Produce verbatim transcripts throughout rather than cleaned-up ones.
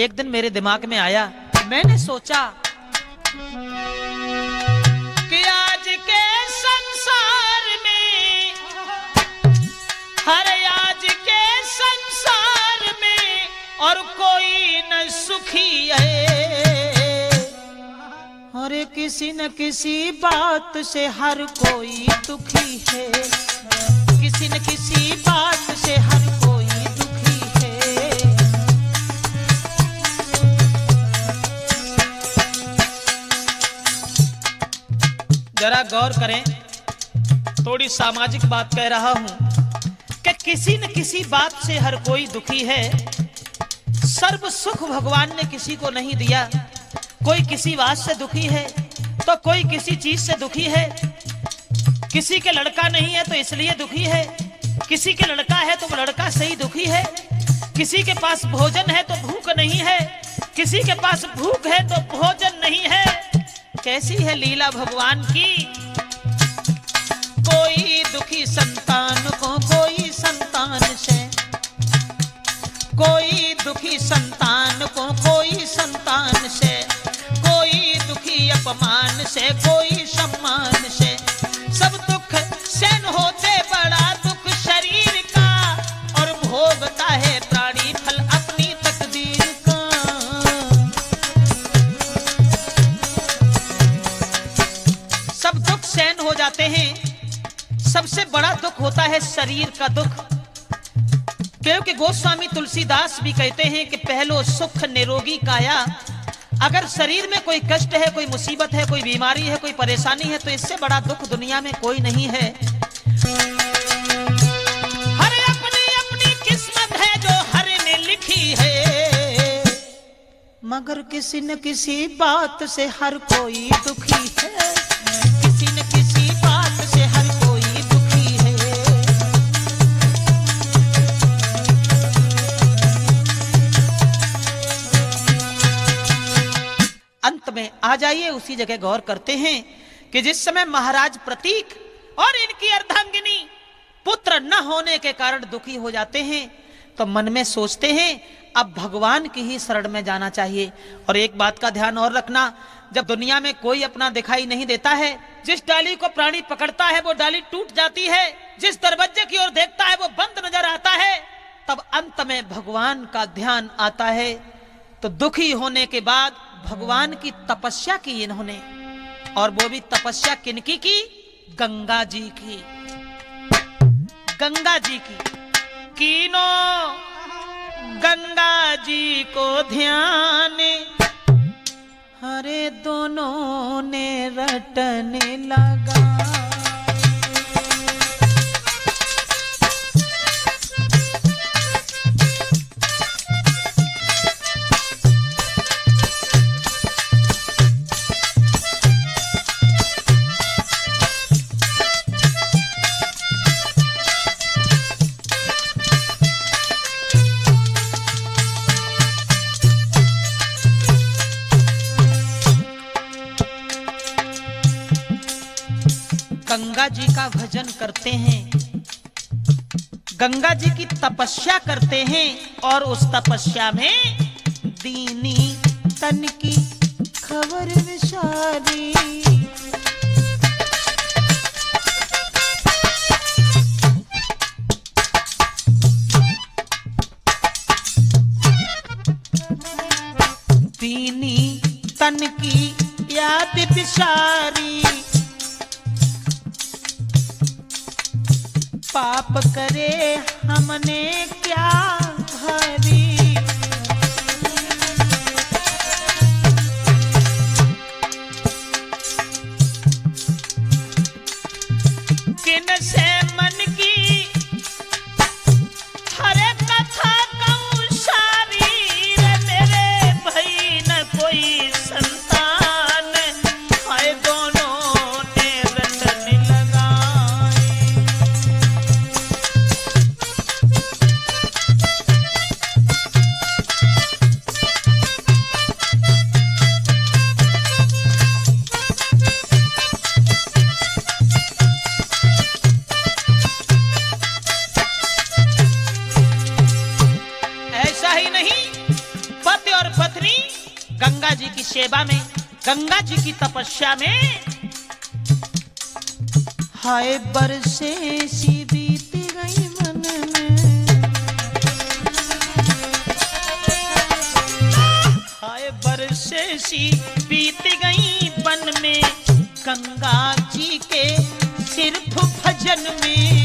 एक दिन मेरे दिमाग में आया, मैंने सोचा कि आज के संसार में, हर आज के संसार में और कोई न सुखी है, और किसी न किसी बात से हर कोई दुखी है, किसी न किसी बात से हर कोई दुखी है। जरा गौर करें, थोड़ी सामाजिक बात कह रहा हूं कि किसी न किसी बात से हर कोई दुखी है। सर्व सुख भगवान ने किसी को नहीं दिया। कोई किसी बात से दुखी है तो कोई किसी चीज से दुखी है। किसी के लड़का नहीं है तो इसलिए दुखी है, किसी के लड़का है तो वो लड़का से ही दुखी है। किसी के पास भोजन है तो भूख नहीं है, किसी के पास भूख है तो भोजन नहीं है। कैसी है लीला भगवान की। कोई दुखी संतान को कोई संतान से, कोई दुखी संतान को कोई संतान से, कोई दुखी अपमान से कोई सम्मान से। सब दुख सहन होते बड़ा दुख शरीर का, और भोगता है प्राणी फल अपनी तकदीर का। सब दुख सहन हो जाते हैं। सबसे बड़ा दुख होता है शरीर का दुख, क्योंकि गोस्वामी तुलसीदास भी कहते हैं कि पहलो सुख निरोगी काया। अगर शरीर में कोई कष्ट है, कोई मुसीबत है, कोई बीमारी है, कोई परेशानी है, तो इससे बड़ा दुख दुनिया में कोई नहीं है। हर अपनी अपनी किस्मत है जो हर ने लिखी है, मगर किसी न किसी बात से हर कोई दुखी है, किसी न किसी बात से हर कोई दुखी है। अंत में आ जाइए, उसी जगह गौर करते हैं कि जिस समय महाराज प्रतीक और इनकी अर्धांगिनी पुत्र न होने के कारण दुखी हो जाते हैं, तो मन में सोचते हैं अब भगवान की ही शरण में जाना चाहिए। और एक बात का ध्यान और रखना, जब दुनिया में कोई अपना दिखाई नहीं देता है, जिस डाली को प्राणी पकड़ता है वो डाली टूट जाती है, जिस दरवाजे की ओर देखता है वो बंद नजर आता है, तब अंत में भगवान का ध्यान आता है। तो दुखी होने के बाद भगवान की तपस्या की इन्होंने, और वो भी तपस्या किनकी की? गंगा जी की। गंगा जी की कीनो गंगा जी को ध्यान, हरे दोनों ने रटने लगा। गंगा जी का भजन करते हैं, गंगा जी की तपस्या करते हैं, और उस तपस्या में दीनी तन की खबर विचारी। दीनी तन की याद विचारी, पाप करे हमने क्या भरी। किन से मन की हरे कथा कहूं सारी, रे मेरे भाई न कोई संतान, हाय दोनों ने रटने लगाए। गंगा जी की सेवा में, गंगा जी की तपस्या में। हाय बरसे सी बीत गई मन में, हाय बरसे सी बीत गई बन में, गंगा जी के सिर्फ भजन में।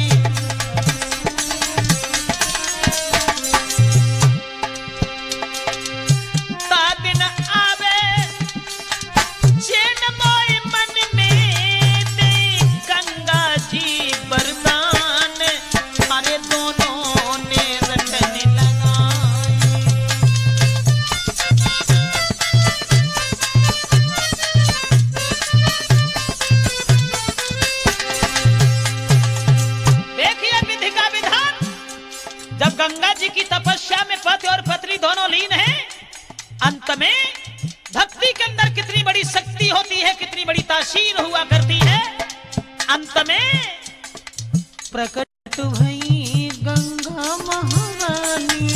गंगा जी की तपस्या में पति और पत्नी दोनों लीन हैं। अंत में भक्ति के अंदर कितनी बड़ी शक्ति होती है, कितनी बड़ी तासीर हुआ करती है। अंत में प्रकट भई गंगा महारानी,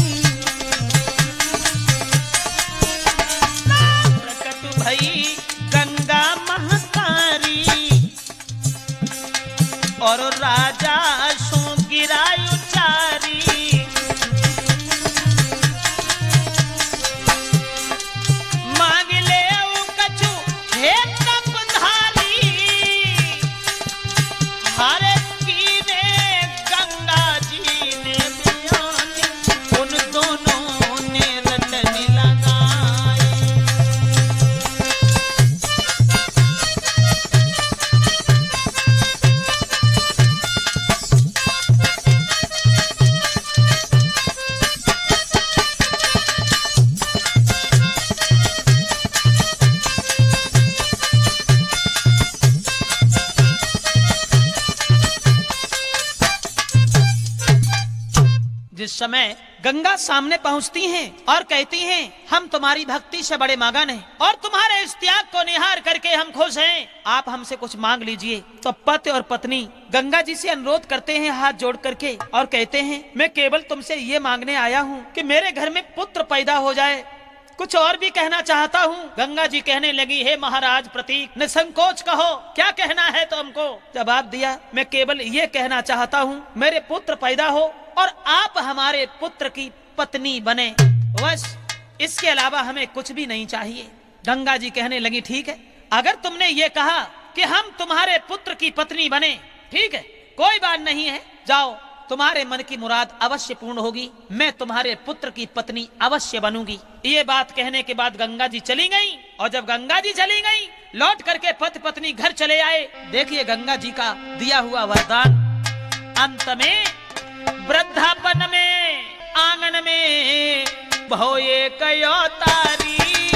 प्रकट भई गंगा महातारी, और राजा सो गिरायु चारी। जिस समय गंगा सामने पहुंचती हैं और कहती हैं हम तुम्हारी भक्ति से बड़े मगन हैं और तुम्हारे इस त्याग को निहार करके हम खुश हैं, आप हमसे कुछ मांग लीजिए। तो पति और पत्नी गंगा जी से अनुरोध करते हैं हाथ जोड़ करके और कहते हैं मैं केवल तुमसे ये मांगने आया हूँ कि मेरे घर में पुत्र पैदा हो जाए, कुछ और भी कहना चाहता हूँ। गंगा जी कहने लगी हे महाराज प्रतीक, निसंकोच कहो क्या कहना है तो हमको। जवाब दिया मैं केवल ये कहना चाहता हूँ मेरे पुत्र पैदा हो और आप हमारे पुत्र की पत्नी बने, बस इसके अलावा हमें कुछ भी नहीं चाहिए। गंगा जी कहने लगी ठीक है, अगर तुमने ये कहा कि हम तुम्हारे पुत्र की पत्नी बने, ठीक है कोई बात नहीं है, जाओ तुम्हारे मन की मुराद अवश्य पूर्ण होगी, मैं तुम्हारे पुत्र की पत्नी अवश्य बनूंगी। ये बात कहने के बाद गंगा जी चली गई और जब गंगा जी चली गई लौट करके पति पत्नी घर चले आए। देखिए गंगा जी का दिया हुआ वरदान। अंत में वृद्धापन में आंगन में भोए कयो तारी,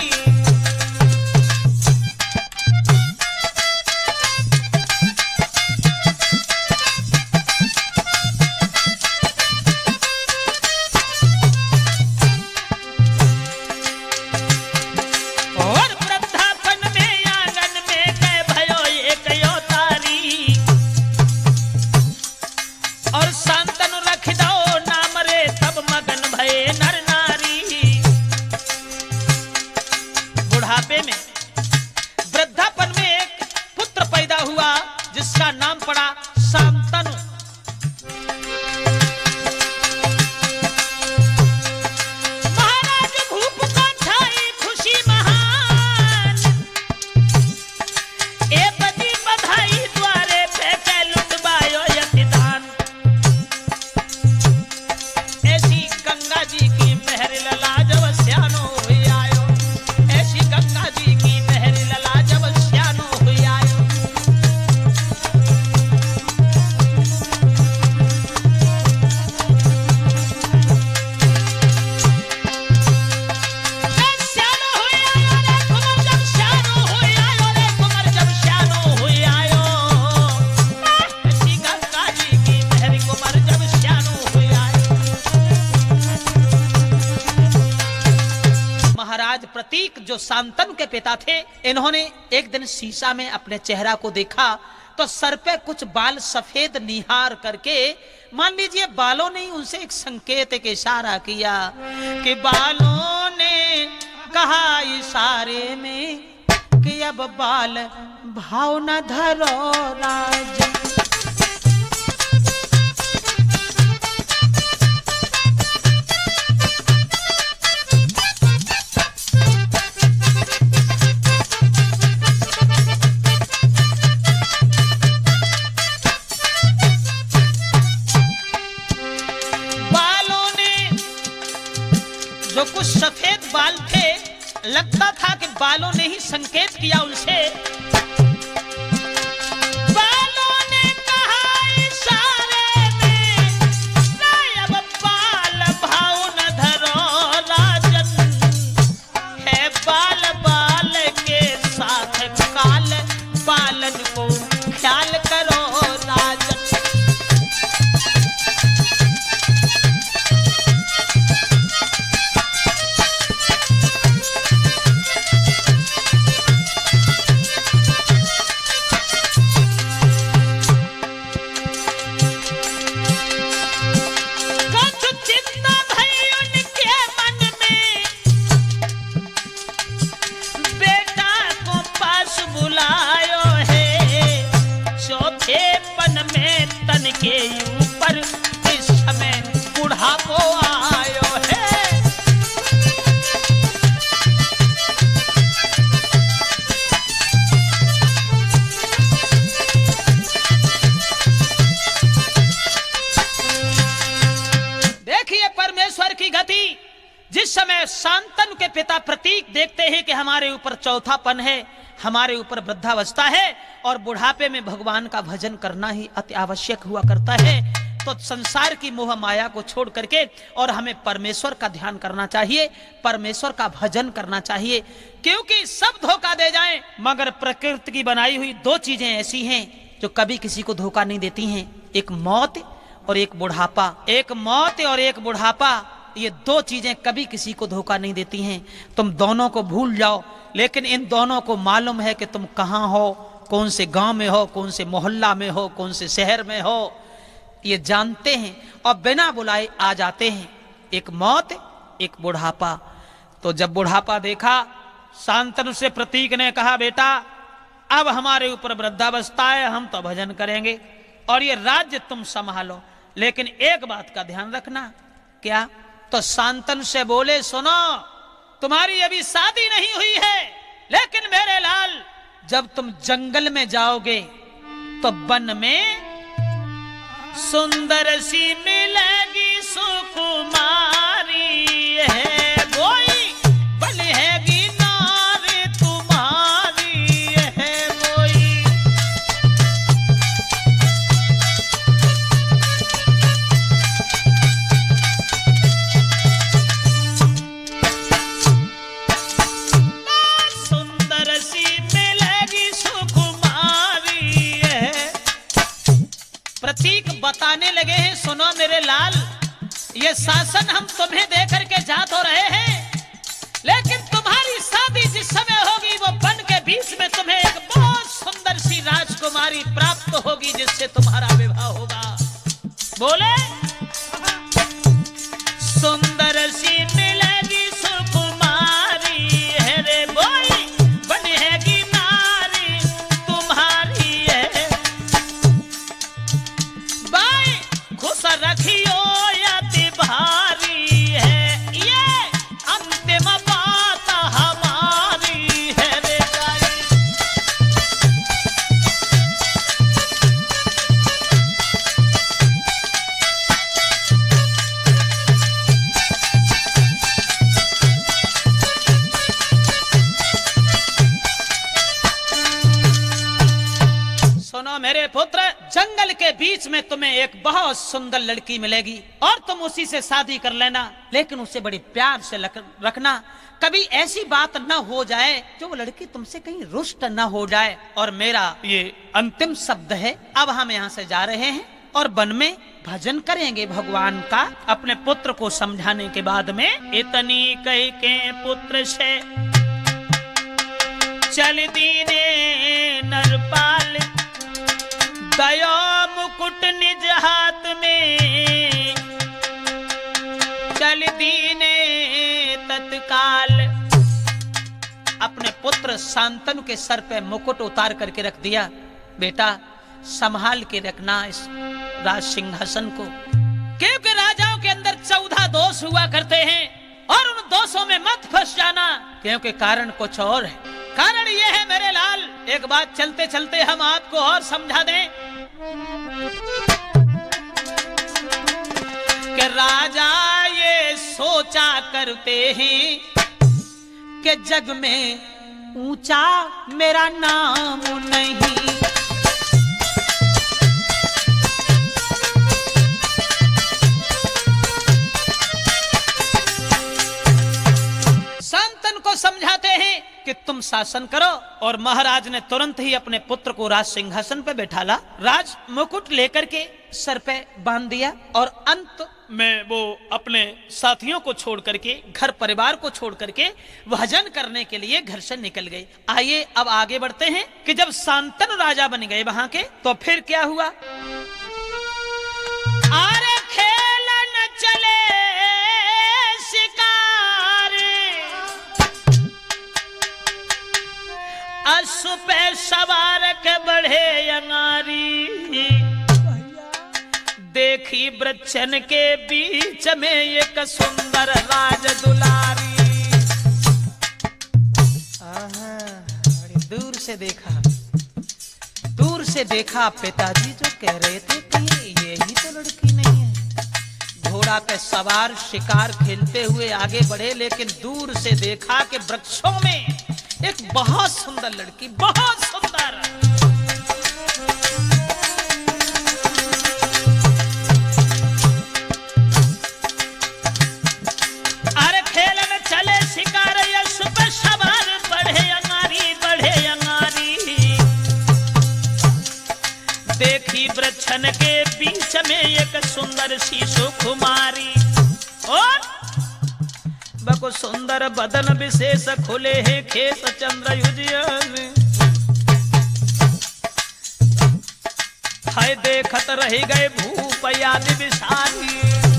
वृद्धापन में एक पुत्र पैदा हुआ जिसका नाम पड़ा शांतनु। महाराज भूप को छाई खुशी महान, ए बदी बधाई द्वारे फेंके लुटवायो यतिदान। ऐसी गंगा जी की मेहर लला जब स्यानो हुई आयो, ऐसी गंगा जी की मेहर लला जब स्यानो हुई आयो। स्यानो हुई आयो रे कुंवर जब स्यानो हुई आयो रे कुंवर जब स्यानो हुई आयो, ऐसी गंगा जी की मेहर कुंवर जब स्यानो हुई आयो। महाराज प्रतीक जो शांतनु के पिता थे, इन्होंने एक दिन शीशा में अपने चेहरा को देखा तो सर पे कुछ बाल सफेद निहार करके, मान लीजिए बालों ने उनसे एक संकेत, एक इशारा किया कि बालों ने कहा कहा इशारे में कि अब बाल भाव न धरो राजन। जो कुछ सफेद बाल थे, लगता था कि बालों ने ही संकेत किया उनसे। बालों ने कहा इशारे में, अब बाल भाव न धरो राजन। है बाल बाल के साथ काल, बालन को ख्याल करो राजन। के ऊपर इस समय बुढ़ापो आयो है। देखिए परमेश्वर की गति। जिस समय शांतनु के पिता प्रतीक देखते हैं कि हमारे ऊपर चौथापन है, हमारे ऊपर वृद्धावस्था है और बुढ़ापे में भगवान का भजन करना ही अति आवश्यक हुआ करता है, तो संसार की मोह माया को छोड़ करके और हमें परमेश्वर का ध्यान करना चाहिए, परमेश्वर का भजन करना चाहिए। क्योंकि सब धोखा दे जाएं, मगर प्रकृति की बनाई हुई दो चीजें ऐसी हैं जो कभी किसी को धोखा नहीं देती हैं, एक मौत और एक बुढ़ापा। एक मौत और एक बुढ़ापा, ये दो चीजें कभी किसी को धोखा नहीं देती हैं। तुम दोनों को भूल जाओ, लेकिन इन दोनों को मालूम है कि तुम कहाँ हो, कौन से गांव में हो, कौन से मोहल्ला में हो, कौन से शहर में हो, ये जानते हैं और बिना बुलाए आ जाते हैं। एक मौत, एक बुढ़ापा। तो जब बुढ़ापा देखा, शांतनु से प्रतीक ने कहा, बेटा अब हमारे ऊपर वृद्धावस्था है, हम तो भजन करेंगे और ये राज्य तुम संभालो, लेकिन एक बात का ध्यान रखना। क्या? तो शांतनु से बोले, सुनो, तुम्हारी अभी शादी नहीं हुई है, लेकिन मेरे लाल जब तुम जंगल में जाओगे तो वन में सुंदर सी मिलेगी सुकुमारी है, कोई बनेगी नारी तुम्हारी है कोई। सुंदर सी मिलेगी सुकुमारी है। प्रतीक बताने लगे हैं, सुनो मेरे लाल, ये शासन हम तुम्हें दे करके जा तो रहे हैं, लेकिन तुम्हारी शादी जिस समय होगी वो वन के बीच में तुम्हें एक बहुत सुंदर सी राजकुमारी प्राप्त होगी, जिससे तुम्हारा विवाह होगा। बोले, सुंदर सी मिलेगी सुकुमारी है रे बोई, बनेगी नारी तुम्हारी है। बाई खुश रखियो यति भारी है, ये अंतिम बात हमारी है रे गाई। सुनो मेरे पुत्र, जंगल के बीच में तुम्हें एक बहुत सुंदर लड़की मिलेगी और तुम उसी से शादी कर लेना, लेकिन उसे बड़े प्यार से रखना। कभी ऐसी बात न हो जाए जो वो लड़की तुमसे कहीं रुष्ट न हो जाए। और मेरा ये अंतिम शब्द है, अब हम यहाँ से जा रहे हैं और वन में भजन करेंगे भगवान का। अपने पुत्र को समझाने के बाद में, इतनी कह के पुत्र से चल दीने नरपाल, दया मुकुट निज हाथ में, चल दीने तत्काल। और शांतनु के सर पे मुकुट उतार करके रख दिया। बेटा संभाल के रखना इस राज सिंहासन को, क्योंकि राजाओं के अंदर चौदह दोष हुआ करते हैं और उन दोषों में मत फंस जाना, क्योंकि कारण कुछ और है। कारण यह है मेरे लाल, एक बात चलते चलते हम आपको और समझा दें कि राजा ये सोचा करते हैं कि जग में ऊंचा मेरा नाम नहीं। शांतनु को समझाते हैं कि तुम शासन करो, और महाराज ने तुरंत ही अपने पुत्र को राज सिंहासन पे बैठाला, राज मुकुट लेकर के सर पे बांध दिया और अंत में वो अपने साथियों को छोड़ करके, घर परिवार को छोड़ करके भजन करने के लिए घर से निकल गए। आइए अब आगे बढ़ते हैं कि जब शांतनु राजा बन गए वहां के, तो फिर क्या हुआ। आरे खेलन चले शिकार, अश्व पे सवार के बढ़े अंगारी, देखी वृक्षन के बीच में एक सुंदर राज दुलारी। दूर से देखा, दूर से देखा पिताजी जो कह रहे थे कि ये ही तो लड़की नहीं है। घोड़ा पे सवार शिकार खेलते हुए आगे बढ़े, लेकिन दूर से देखा कि वृक्षों में एक बहुत सुंदर लड़की, बहुत सुंदर। अरे खेलन चले शिकार, यश पे सवार बढ़े अंगारी, बढ़े अंगारी, देखी वृक्षन के बीच में एक सुंदर सी सुकुमारी। और बको सुंदर बदन विशेष खुले हैं खेस चंद्रयुज, हाय देखत रह गए भूप याद विशाली।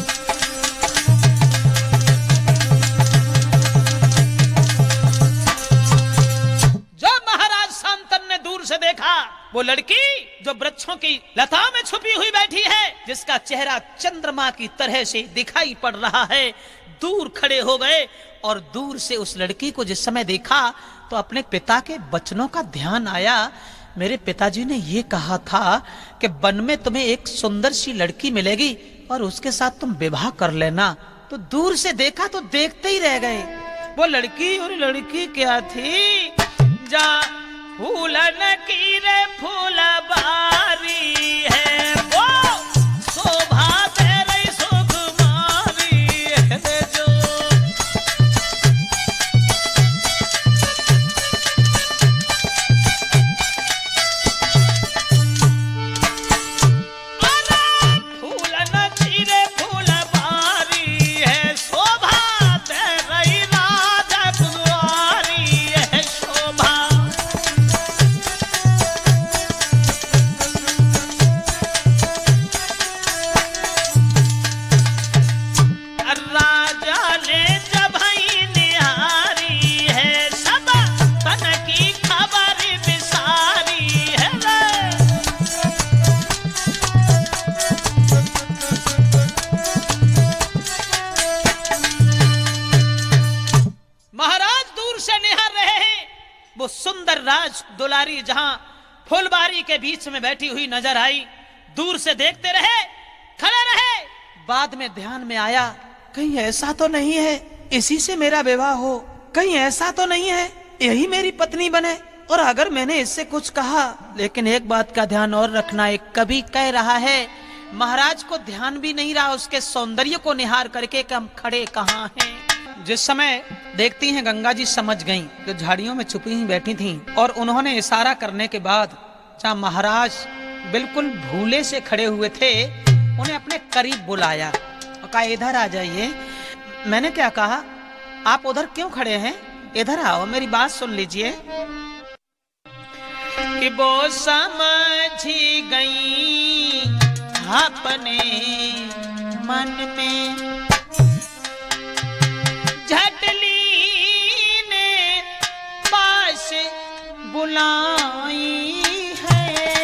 जब महाराज शांतनु ने दूर से देखा वो लड़की जो वृक्षों की लता में छुपी हुई बैठी है, जिसका चेहरा चंद्रमा की तरह से दिखाई पड़ रहा है, दूर खड़े हो गए। और दूर से उस लड़की को जिस समय देखा तो अपने पिता के वचनों का ध्यान आया। मेरे पिताजी ने ये कहा था कि वन में तुम्हें एक सुंदर सी लड़की मिलेगी और उसके साथ तुम विवाह कर लेना। तो दूर से देखा तो देखते ही रह गए। वो लड़की, और लड़की क्या थी, जा फूलन की रे फूलबारी है, वो शोभा तेरी सुकुमारी है जो। फूलन की रे फूलबारी है, शोभा तेरी राजा कुंवारी है शोभा। वो सुंदर राज दुलारी जहां फुलबारी के बीच में बैठी हुई नजर आई। दूर से देखते रहे, खड़े रहे। बाद में ध्यान में आया, कहीं ऐसा तो नहीं है इसी से मेरा विवाह हो, कहीं ऐसा तो नहीं है यही मेरी पत्नी बने। और अगर मैंने इससे कुछ कहा, लेकिन एक बात का ध्यान और रखना, एक कवि कह रहा है, महाराज को ध्यान भी नहीं रहा उसके सौंदर्य को निहार करके कि हम खड़े कहाँ हैं। जिस समय देखती हैं गंगा जी समझ गईं कि झाड़ियों में छुपी ही बैठी थीं, और उन्होंने इशारा करने के बाद जहाँ महाराज बिल्कुल भूले से खड़े हुए थे, उन्हें अपने करीब बुलाया और कहा इधर आ जाइए। मैंने क्या कहा, आप उधर क्यों खड़े हैं, इधर आओ, मेरी बात सुन लीजिए। कि वो समझी गई अपने मन में, झटली ने पास बुलाई है।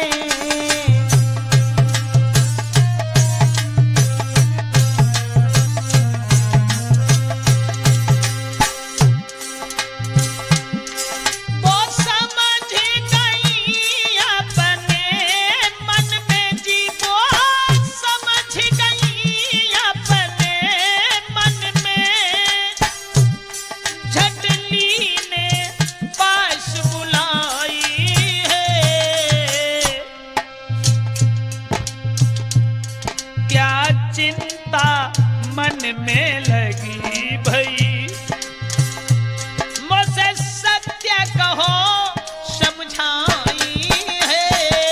वो समझ गई अपने मन में जी, वो समझ गई अपने मन में, झटली ने पास बुलाई है। क्या चिंता मन में लगी भई, मुझसे सत्य कहो समझाई है।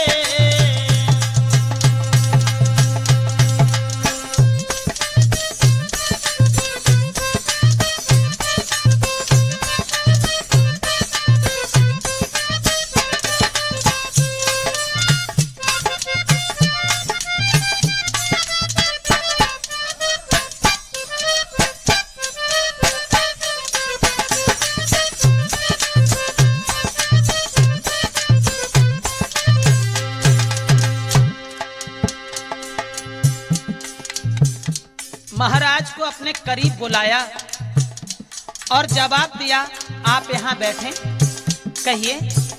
महाराज को अपने करीब बुलाया और जवाब दिया, आप यहाँ बैठे, कहिए।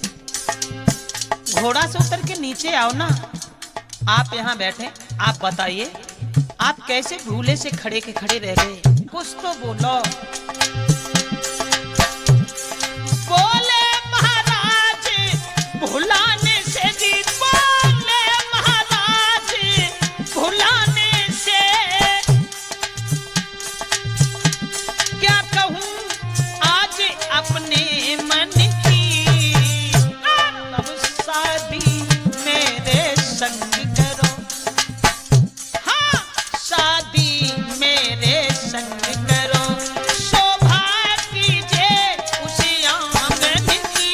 घोड़ा से उतर के नीचे आओ ना, आप यहाँ बैठे, आप बताइए आप कैसे भूले से खड़े के खड़े रह गए, कुछ तो बोलो। बोले महाराज भुलाने से जी, बोले महाराज भुलाने से, क्या कहूँ आज अपने मन की, अब शादी मेरे संग करो, हाँ शादी मेरे संग करो, शोभा कीजिए उसी आंगन की।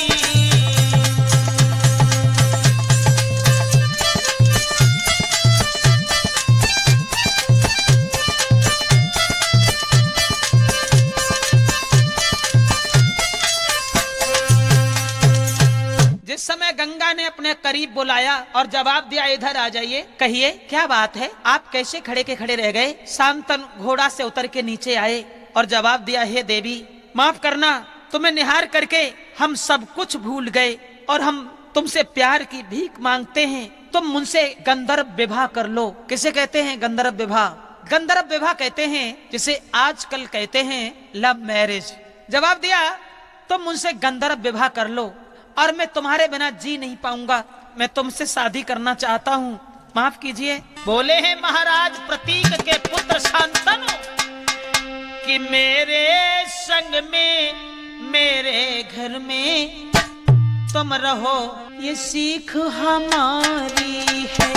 जिस समय गंगा ने अपने करीब बुलाया और जवाब दिया, इधर आ जाइए, कहिए क्या बात है, आप कैसे खड़े के खड़े रह गए। शांतनु घोड़ा से उतर के नीचे आए और जवाब दिया, हे देवी माफ करना, तुम्हें निहार करके हम सब कुछ भूल गए और हम तुमसे प्यार की भीख मांगते हैं, तुम मुझसे गंधर्व विवाह कर लो। किसे कहते हैं गंधर्व विवाह? गंधर्व विवाह कहते हैं जिसे आजकल कहते हैं लव मैरिज। जवाब दिया, तुम मुझसे गंधर्व विवाह कर लो और मैं तुम्हारे बिना जी नहीं पाऊंगा, मैं तुमसे शादी करना चाहता हूँ, माफ कीजिए। बोले हैं महाराज प्रतीक के पुत्र शांतनु कि मेरे संग में मेरे घर में तुम रहो, ये सीख हमारी है।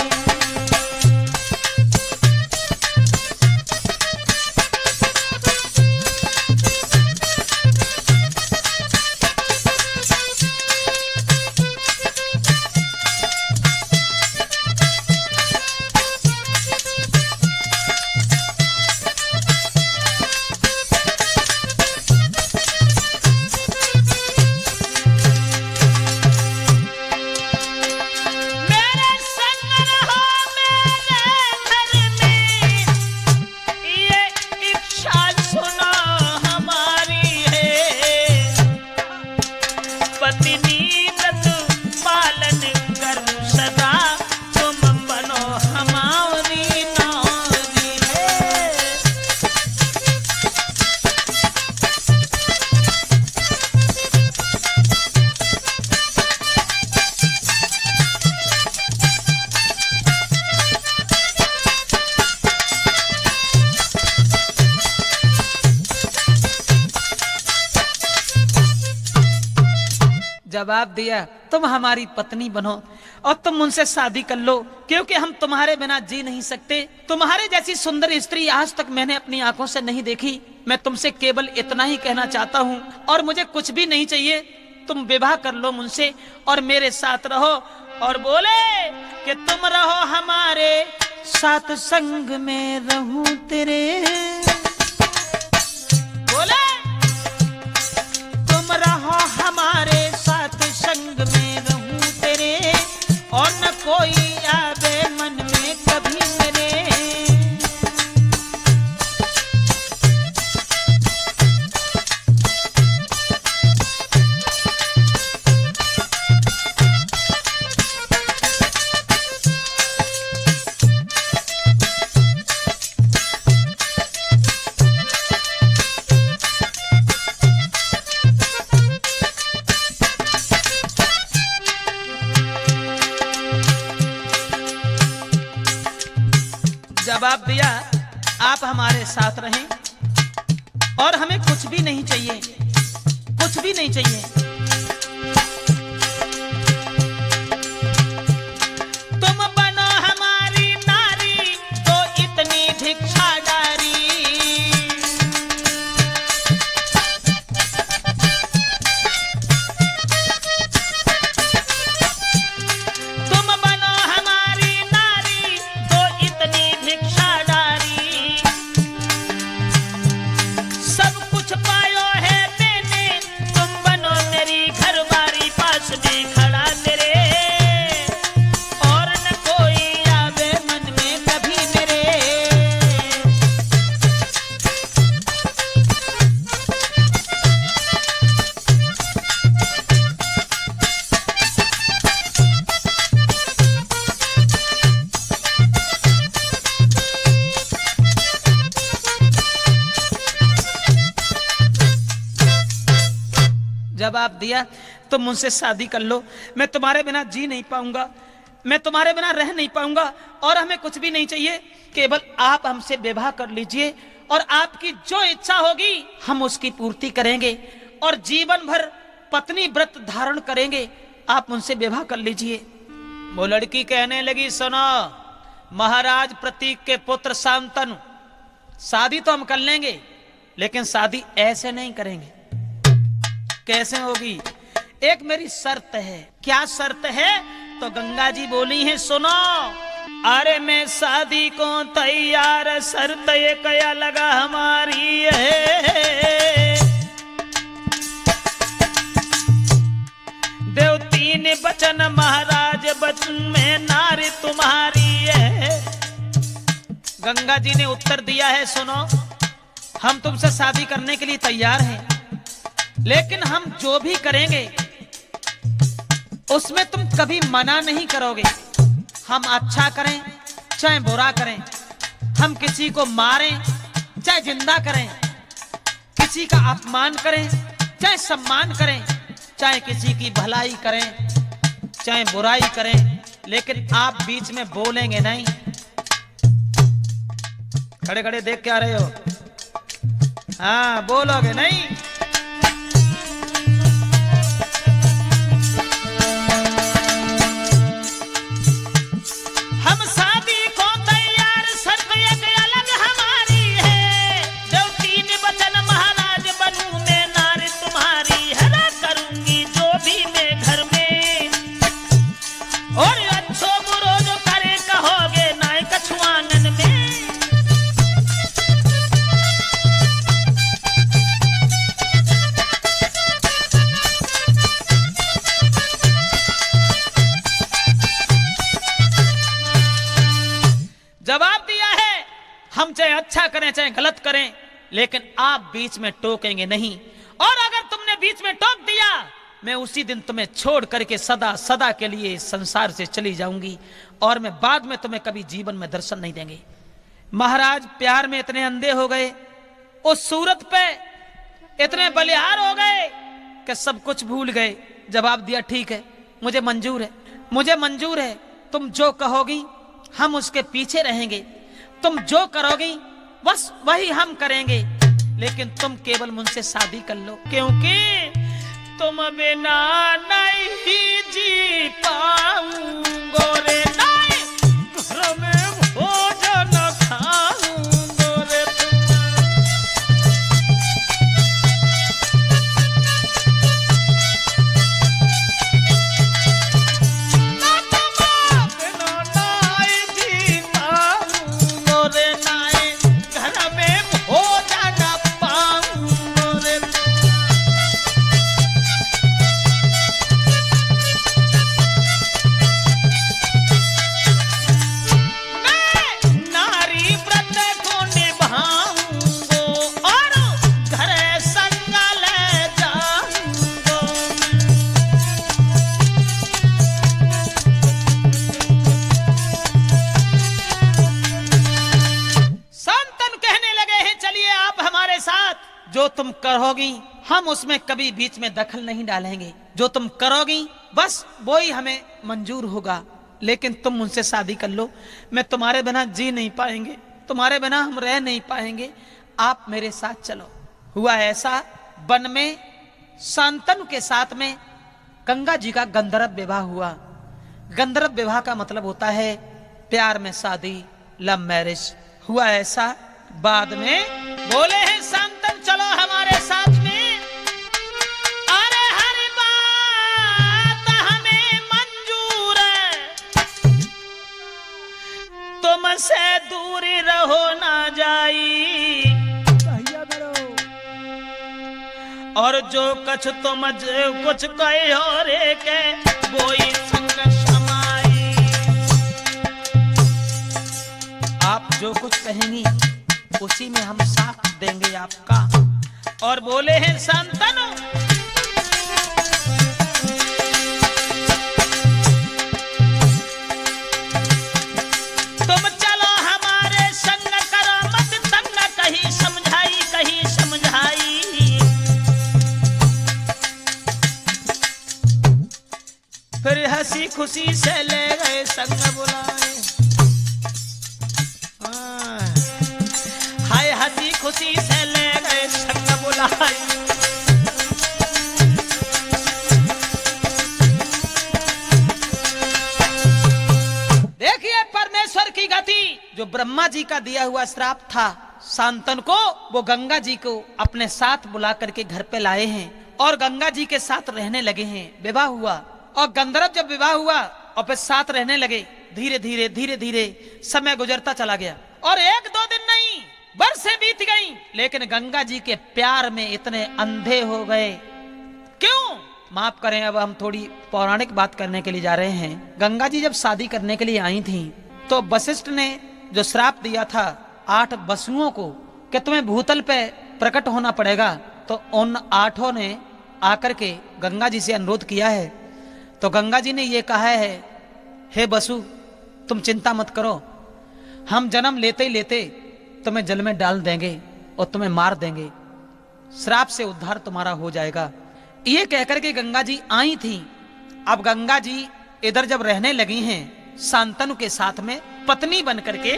जवाब दिया, तुम हमारी पत्नी बनो और तुम मुझसे शादी कर लो, क्योंकि हम तुम्हारे बिना जी नहीं सकते। तुम्हारे जैसी सुंदर स्त्री आज तक मैंने अपनी आंखों से नहीं देखी। मैं तुमसे केवल इतना ही कहना चाहता हूँ और मुझे कुछ भी नहीं चाहिए। तुम विवाह कर लो मुझसे और मेरे साथ रहो। और बोले कि तुम रहो हमारे साथ, संग में रहूं तेरे। बोले तुम रहो हमारे साथ, संग जवाब दिया, आप हमारे साथ रहें और हमें कुछ भी नहीं चाहिए, कुछ भी नहीं चाहिए। तुम बनो हमारी नारी तो इतनी भिक्षागारी। तुम बनो हमारी नारी तो इतनी भिक्षागारी। सब कुछ पायो है मैंने, तुम बनो मेरी घरवारी। पास में खड़ा तेरे और न कोई आवे मन में कभी मेरे। जवाब दिया, तुम मुझसे शादी कर लो, मैं तुम्हारे बिना जी नहीं पाऊंगा, मैं तुम्हारे बिना रह नहीं पाऊंगा और हमें कुछ भी नहीं चाहिए, केवल आप हमसे विवाह कर लीजिए और आपकी जो इच्छा होगी हम उसकी पूर्ति करेंगे और जीवन भर पत्नी व्रत धारण करेंगे, आप मुझसे विवाह कर लीजिए। वो लड़की कहने लगी, सुनो महाराज प्रतीक के पुत्र शांतनु, शादी तो हम कर लेंगे लेकिन शादी ऐसे नहीं करेंगे। कैसे होगी? एक मेरी शर्त है। क्या शर्त है? तो गंगा जी बोली है, सुनो। अरे मैं शादी को तैयार, शर्त ये क्या लगा हमारी है। देवती ने बचन महाराज बचन में नारी तुम्हारी है। गंगा जी ने उत्तर दिया है, सुनो हम तुमसे शादी करने के लिए तैयार हैं, लेकिन हम जो भी करेंगे उसमें तुम कभी मना नहीं करोगे। हम अच्छा करें चाहे बुरा करें, हम किसी को मारें चाहे जिंदा करें, किसी का अपमान करें चाहे सम्मान करें, चाहे किसी की भलाई करें चाहे बुराई करें, लेकिन आप बीच में बोलेंगे नहीं। खड़े खड़े देख क्या रहे हो? हाँ, बोलोगे नहीं। अच्छा करें चाहे गलत करें, लेकिन आप बीच में टोकेंगे नहीं, और अगर तुमने बीच में टोक दिया मैं उसी दिन तुम्हें छोड़ करके सदा सदा के लिए संसार से चली जाऊंगी और मैं बाद में तुम्हें कभी जीवन में दर्शन नहीं देंगे। महाराज प्यार में इतने अंधे हो गए, उस सूरत पे इतने बलिहार हो गए कि सब कुछ भूल गए। जवाब दिया, ठीक है मुझे मंजूर है, मुझे मंजूर है, तुम जो कहोगी हम उसके पीछे रहेंगे, तुम जो करोगी बस वही हम करेंगे, लेकिन तुम केवल मुझसे शादी कर लो, क्योंकि तुम बिना नहीं जी पाऊंगो रे, नहीं घर में भोजन खाऊंगो रे। जो तुम करोगी हम उसमें कभी बीच में दखल नहीं डालेंगे, जो तुम करोगी बस वो ही हमें मंजूर होगा, लेकिन तुम मुझसे शादी कर लो, मैं तुम्हारे बिना जी नहीं पाएंगे, तुम्हारे बिना हम रह नहीं पाएंगे, आप मेरे साथ चलो। हुआ ऐसा, वन में शांतनु के साथ में गंगा जी का गंधर्व विवाह हुआ। गंधर्व विवाह का मतलब होता है प्यार में शादी, लव मैरिज। हुआ ऐसा, बाद में बोले हैं शांतनु चलो हमारे साथ में, अरे हर बात हमें मंजूर है, तुमसे दूरी रहो ना जाई, और जो कछ तुम कुछ कहो रे के कोई संग समाई। आप जो कुछ कहेंगी उसी में हम साथ देंगे आपका। और बोले हैं शांतनु तुम चलो हमारे संग, करो मत तंग, कहीं समझाई कहीं समझाई। फिर हंसी खुशी से ले गए संग बुलाए, हाय हंसी खुशी से ले गए संग बुलाए। देखिए परमेश्वर की गति, जो ब्रह्मा जी का दिया हुआ श्राप था शांतनु को, वो गंगा जी को अपने साथ बुला करके घर पे लाए हैं और गंगा जी के साथ रहने लगे हैं। विवाह हुआ और गंधर्व जब विवाह हुआ और फिर साथ रहने लगे, धीरे धीरे धीरे धीरे समय गुजरता चला गया और एक दो दिन नहीं बरसें बीत गईं, लेकिन गंगा जी के प्यार में इतने अंधे हो गए। क्यों? माफ करें, अब हम थोड़ी पौराणिक बात करने के लिए जा रहे हैं। गंगा जी जब शादी करने के लिए आई थीं, तो वशिष्ठ ने जो श्राप दिया था आठ वसुओं को कि तुम्हें भूतल पे प्रकट होना पड़ेगा, तो उन आठों ने आकर के गंगा जी से अनुरोध किया है। तो गंगा जी ने ये कहा है, हे वसु तुम चिंता मत करो, हम जन्म लेते ही लेते तुम्हें जल में डाल देंगे और तुम्हें मार देंगे, श्राप से उद्धार तुम्हारा हो जाएगा। ये कहकर के गंगा जी आई थी। अब गंगा जी इधर जब रहने लगी हैं शांतनु के साथ में पत्नी बन करके,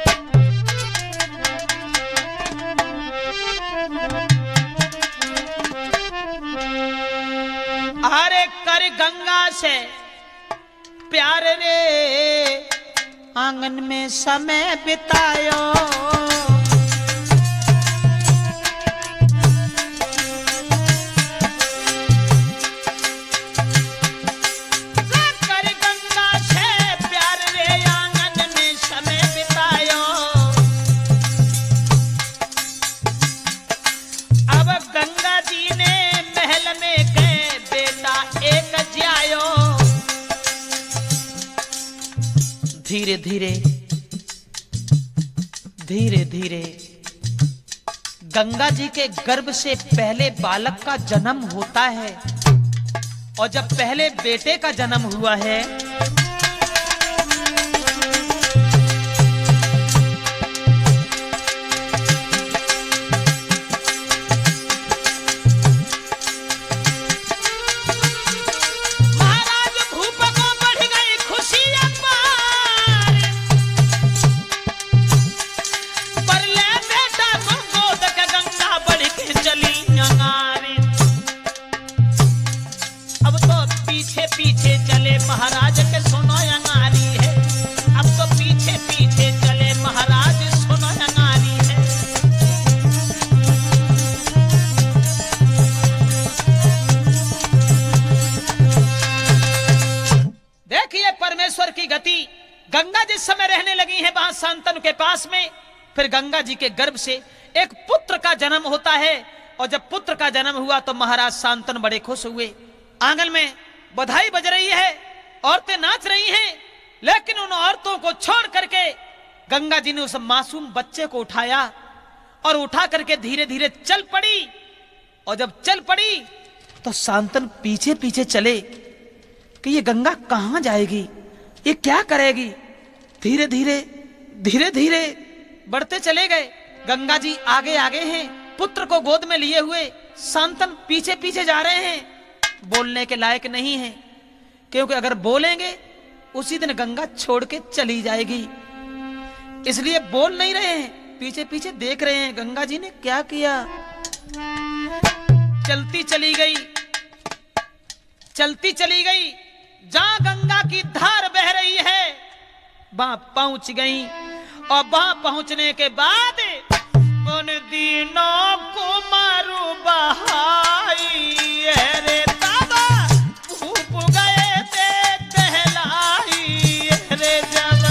अरे कर गंगा से प्यार रे आंगन में समय बितायो, कर गंगा से प्यार रे आंगन में समय बितायो। अब गंगा जी ने महल में के बेटा एक जियायो। धीरे धीरे धीरे धीरे गंगा जी के गर्भ से पहले बालक का जन्म होता है, और जब पहले बेटे का जन्म हुआ है पीछे चले महाराज के सुनो अंगारी है, अब तो पीछे पीछे चले महाराज सुनो अंगारी है। देखिए परमेश्वर की गति। गंगा जिस समय रहने लगी है वहां शांतनु के पास में, फिर गंगा जी के गर्भ से एक पुत्र का जन्म होता है, और जब पुत्र का जन्म हुआ तो महाराज शांतनु बड़े खुश हुए। आंगन में बधाई बज रही है, औरतें नाच रही हैं, लेकिन उन औरतों को छोड़ करके गंगा जी ने उस मासूम बच्चे को उठाया और उठा करके धीरे धीरे चल पड़ी। और जब चल पड़ी तो शांतनु पीछे पीछे चले कि ये गंगा कहां जाएगी, ये क्या करेगी। धीरे धीरे धीरे धीरे बढ़ते चले गए। गंगा जी आगे आगे हैं, पुत्र को गोद में लिए हुए। शांतनु पीछे पीछे जा रहे हैं। बोलने के लायक नहीं है, क्योंकि अगर बोलेंगे उसी दिन गंगा छोड़ के चली जाएगी। इसलिए बोल नहीं रहे हैं, पीछे पीछे देख रहे हैं गंगा जी ने क्या किया। चलती चली गई, चलती चली गई, जहां गंगा की धार बह रही है वहां पहुंच गई। और वहां पहुंचने के बाद उन दिनों को मारू बहाई रे ताबा भूप गए थे दहलाई रे जब।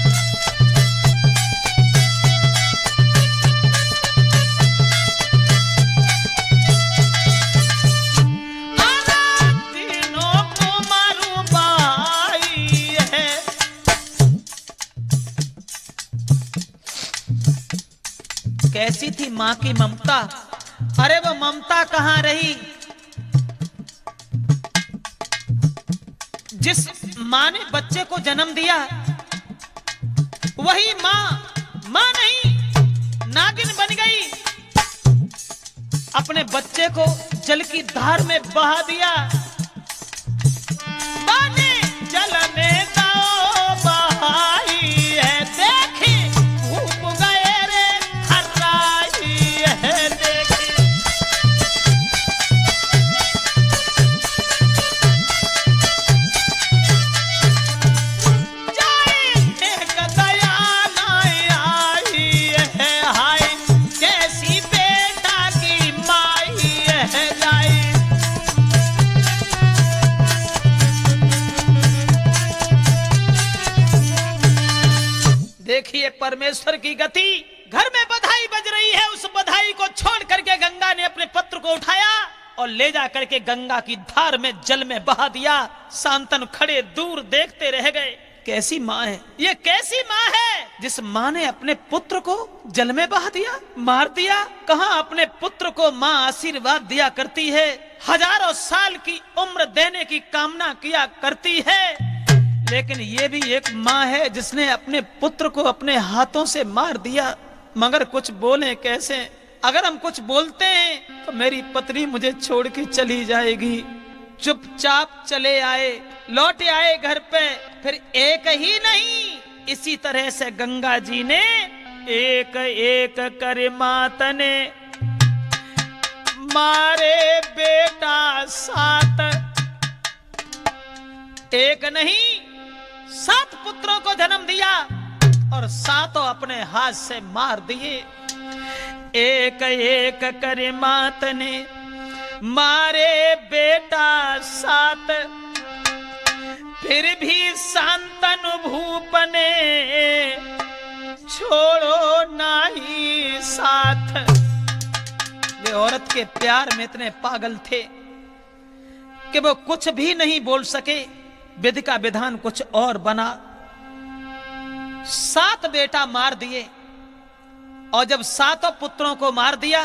दिनों को मारू बहाई है। कैसी थी मां की ममता, अरे वो ममता कहां रही। जिस मां ने बच्चे को जन्म दिया वही मां मां नहीं नागिन बन गई। अपने बच्चे को जल की धार में बहा दिया। बाने जल में दाओ बहाई है, देखी भूप गए रे खर्राई है देखी। जाए एक दया नाई आई है, हाय कैसी बेटा की माई है जाई। देखिए परमेश्वर की गति। घर में बधाई बज रही है, उस बधाई को छोड़ करके गंगा ने अपने पुत्र को उठाया और ले जा करके गंगा की धार में जल में बहा दिया। शांतनु खड़े दूर देखते रह गए। कैसी माँ है ये, कैसी माँ है जिस माँ ने अपने पुत्र को जल में बहा दिया, मार दिया। कहाँ अपने पुत्र को माँ आशीर्वाद दिया करती है, हजारों साल की उम्र देने की कामना किया करती है, लेकिन ये भी एक माँ है जिसने अपने पुत्र को अपने हाथों से मार दिया। मगर कुछ बोले कैसे। अगर हम कुछ बोलते हैं तो मेरी पत्नी मुझे छोड़ के चली जाएगी। चुपचाप चले आए, लौट आए घर पे। फिर एक ही नहीं, इसी तरह से गंगा जी ने एक एक कर माता ने मारे बेटा सात। एक नहीं सात पुत्रों को जन्म दिया और सातों अपने हाथ से मार दिए। एक एक कर मात ने मारे बेटा सात, फिर भी शांतनु भूप ने छोड़ो नहीं साथ। वे औरत के प्यार में इतने पागल थे कि वो कुछ भी नहीं बोल सके। विधि का विधान कुछ और बना। सात बेटा मार दिए और जब सातों पुत्रों को मार दिया,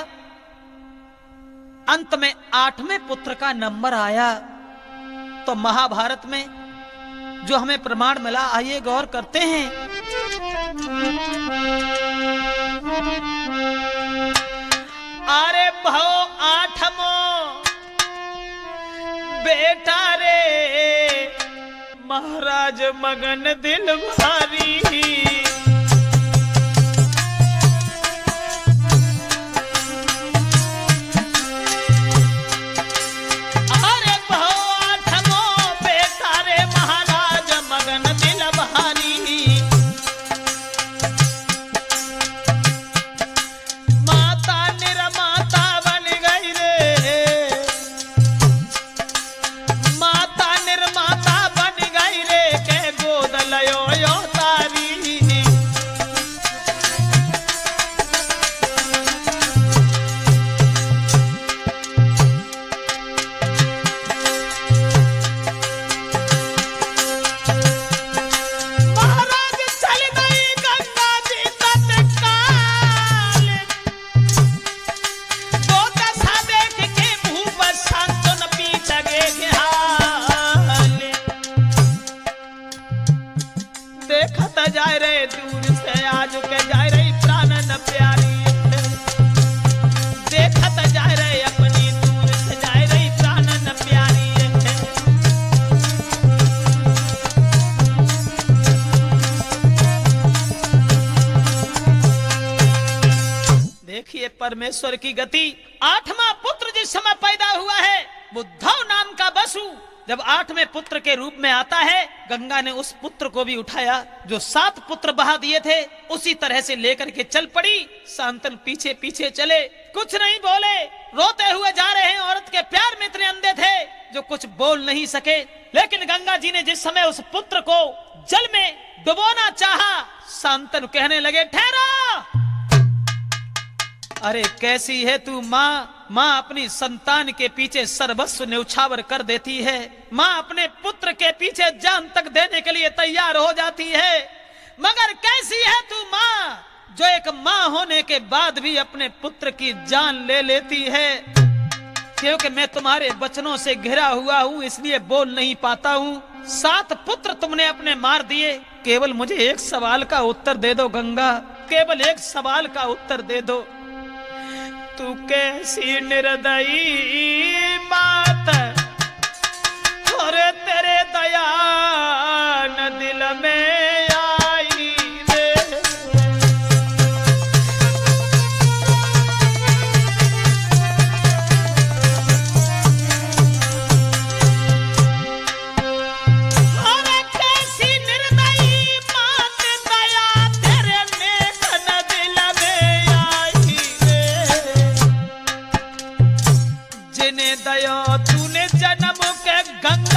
अंत में आठवें पुत्र का नंबर आया। तो महाभारत में जो हमें प्रमाण मिला, आइए गौर करते हैं। अरे भो आठवां बेटा रे महाराज मगन दिल भारी। अरे भो आठवां बेटा रे महाराज मगन दिल भारी। माता निर्माता बन गई रे, माता निर्माता बन गई रे, के गोद लयो यो तारी। परमेश्वर की गति। आठवां पुत्र जिस समय पैदा हुआ है, बुद्धव नाम का बसु जब आठवें पुत्र के रूप में आता है, गंगा ने उस पुत्र को भी उठाया। जो सात पुत्र बहा दिए थे उसी तरह से लेकर के चल पड़ी। शांतनु पीछे पीछे चले, कुछ नहीं बोले, रोते हुए जा रहे हैं। औरत के प्यार में इतने अंधे थे जो कुछ बोल नहीं सके। लेकिन गंगा जी ने जिस समय उस पुत्र को जल में डुबोना चाहा, शांतनु कहने लगे, ठहरो। अरे कैसी है तू माँ? माँ अपनी संतान के पीछे सर्वस्व न्यौछावर कर देती है। माँ अपने पुत्र के पीछे जान तक देने के लिए तैयार हो जाती है। मगर कैसी है तू माँ जो एक माँ होने के बाद भी अपने पुत्र की जान ले लेती है? क्योंकि मैं तुम्हारे वचनों से घिरा हुआ हूँ, इसलिए बोल नहीं पाता हूँ। सात पुत्र तुमने अपने मार दिए, केवल मुझे एक सवाल का उत्तर दे दो गंगा, केवल एक सवाल का उत्तर दे दो। तू कैसी निर्दयी मात, और तेरे दया न दिल में आई रे। और कैसी निर्दयी मात, दया तेरे नेक न दिल में आई रे। जिन्हें दया तूने जन्म के गंगा